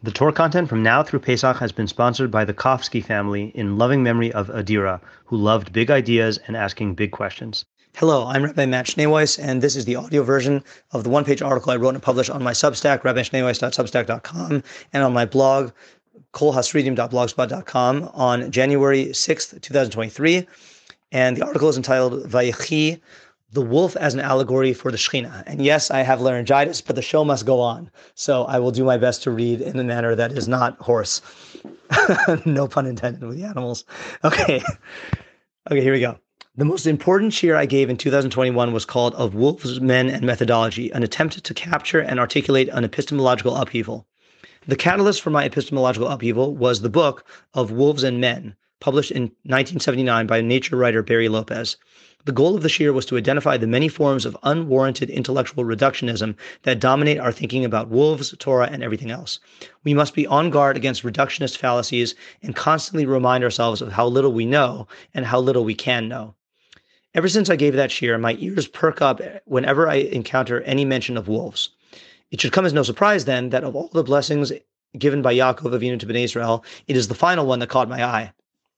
The Torah content from now through Pesach has been sponsored by the Kofsky family in loving memory of Adira, who loved big ideas and asking big questions. Hello, I'm Rabbi Matt Schneeweiss, and this is the audio version of the one-page article I wrote and published on my Substack, rabbischneeweiss.substack.com, and on my blog, kolhasridim.blogspot.com, on January 6th, 2023. And the article is entitled Vayechi, the wolf as an allegory for the Shekhinah. And yes, I have laryngitis, but the show must go on. So I will do my best to read in a manner that is not hoarse. No pun intended with the animals. Okay, here we go. The most important shiur I gave in 2021 was called Of Wolves, Men, and Methodology, an attempt to capture and articulate an epistemological upheaval. The catalyst for my epistemological upheaval was the book Of Wolves and Men, published in 1979 by Nature writer Barry Lopez. The goal of the shiur was to identify the many forms of unwarranted intellectual reductionism that dominate our thinking about wolves, Torah, and everything else. We must be on guard against reductionist fallacies and constantly remind ourselves of how little we know and how little we can know. Ever since I gave that shiur, my ears perk up whenever I encounter any mention of wolves. It should come as no surprise, then, that of all the blessings given by Yaakov Avinu to Bnei Israel, it is the final one that caught my eye.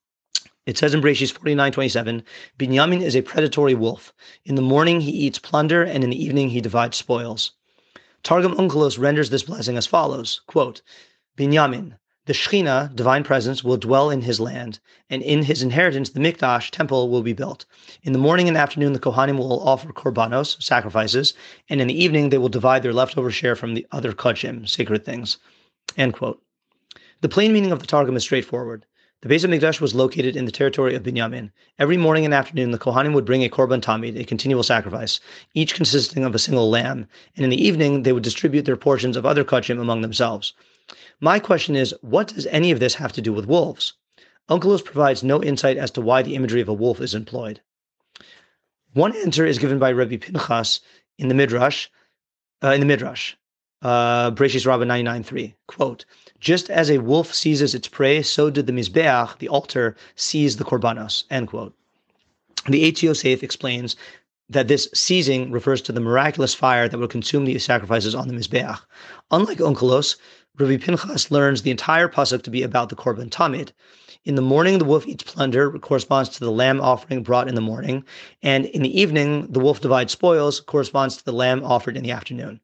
It says in Bereshis 49:27, Binyamin is a predatory wolf. In the morning he eats plunder, and in the evening he divides spoils. Targum Onkelos renders this blessing as follows, quote, Binyamin, the Shekhinah, divine presence, will dwell in his land, and in his inheritance the Mikdash, temple, will be built. In the morning and afternoon the Kohanim will offer korbanos, sacrifices, and in the evening they will divide their leftover share from the other kodshim, sacred things. End quote. The plain meaning of the Targum is straightforward. The Beis HaMikdash was located in the territory of Binyamin. Every morning and afternoon, the Kohanim would bring a korban tamid, a continual sacrifice, each consisting of a single lamb, and in the evening, they would distribute their portions of other kodshim among themselves. My question is, what does any of this have to do with wolves? Onkelos provides no insight as to why the imagery of a wolf is employed. One answer is given by Rabbi Pinchas in the Midrash, Bereshis Rabbah 99:3, quote, just as a wolf seizes its prey, so did the Mizbeach, the altar, seize the korbanos, end quote. The Eitz Yosef explains that this seizing refers to the miraculous fire that would consume the sacrifices on the Mizbeach. Unlike Onkelos, Rabbi Pinchas learns the entire pasuk to be about the korban tamid. In the morning, the wolf eats plunder, corresponds to the lamb offering brought in the morning, and in the evening, the wolf divides spoils, corresponds to the lamb offered in the afternoon.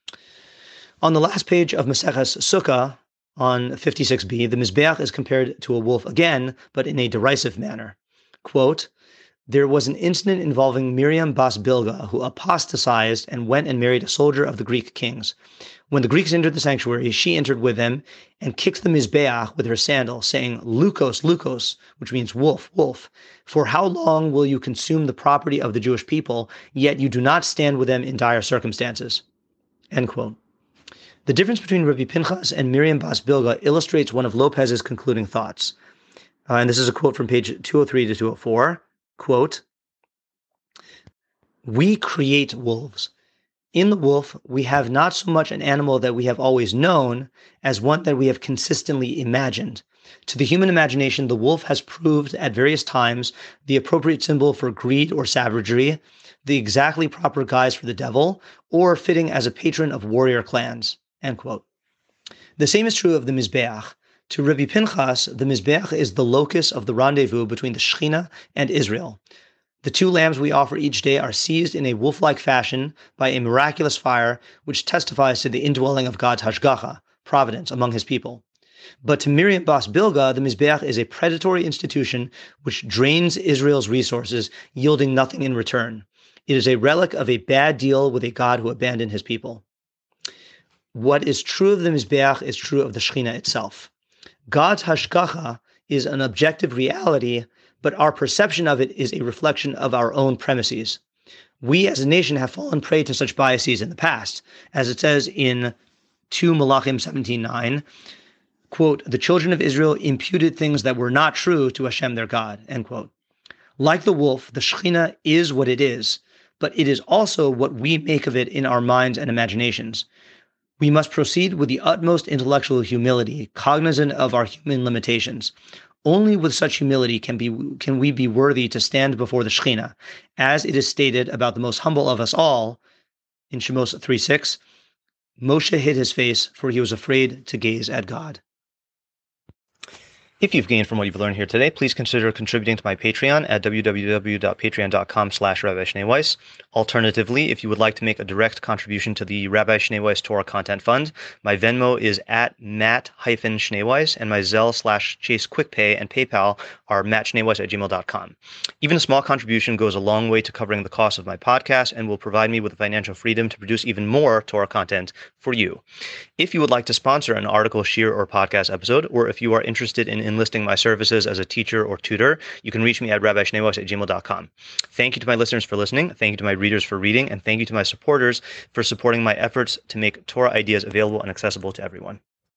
On the last page of Maseches Sukkah, on 56b, the Mizbeach is compared to a wolf again, but in a derisive manner. Quote, there was an incident involving Miriam Bas Bilga, who apostatized and went and married a soldier of the Greek kings. When the Greeks entered the sanctuary, she entered with them and kicked the Mizbeach with her sandal, saying, Lukos, Lukos, which means wolf, wolf. For how long will you consume the property of the Jewish people, yet you do not stand with them in dire circumstances? End quote. The difference between Rabbi Pinchas and Miriam Bas Bilga illustrates one of Lopez's concluding thoughts. And this is a quote from page 203 to 204. Quote, we create wolves. In the wolf, we have not so much an animal that we have always known as one that we have consistently imagined. To the human imagination, the wolf has proved at various times the appropriate symbol for greed or savagery, the exactly proper guise for the devil, or fitting as a patron of warrior clans. End quote. The same is true of the Mizbeach. To Rabbi Pinchas, the Mizbeach is the locus of the rendezvous between the Shekhinah and Israel. The two lambs we offer each day are seized in a wolf-like fashion by a miraculous fire, which testifies to the indwelling of God's hashgacha, providence, among his people. But to Miriam Bas Bilga, the Mizbeach is a predatory institution which drains Israel's resources, yielding nothing in return. It is a relic of a bad deal with a God who abandoned his people. What is true of the Mizbeach is true of the Shekhinah itself. God's hashgacha is an objective reality, but our perception of it is a reflection of our own premises. We as a nation have fallen prey to such biases in the past, as it says in 2 Malachim 17:9, quote, the children of Israel imputed things that were not true to Hashem their God, end quote. Like the wolf, the Shekhinah is what it is, but it is also what we make of it in our minds and imaginations. We must proceed with the utmost intellectual humility, cognizant of our human limitations. Only with such humility can we be worthy to stand before the Shekhinah, as it is stated about the most humble of us all in Shemos 3:6. Moshe hid his face, for he was afraid to gaze at God. If you've gained from what you've learned here today, please consider contributing to my Patreon at www.patreon.com/Rabbi Shnei Weiss. Alternatively, if you would like to make a direct contribution to the Rabbi Shnei Weiss Torah Content Fund, my Venmo is at Matt-Shnei Weiss, and my Zelle/Chase QuickPay and PayPal are mattschneiweiss@gmail.com. Even a small contribution goes a long way to covering the cost of my podcast and will provide me with the financial freedom to produce even more Torah content for you. If you would like to sponsor an article, shiur, or podcast episode, or if you are interested in enlisting my services as a teacher or tutor, you can reach me at rabbishneiweiss@gmail.com. Thank you to my listeners for listening. Thank you to my readers for reading. And thank you to my supporters for supporting my efforts to make Torah ideas available and accessible to everyone.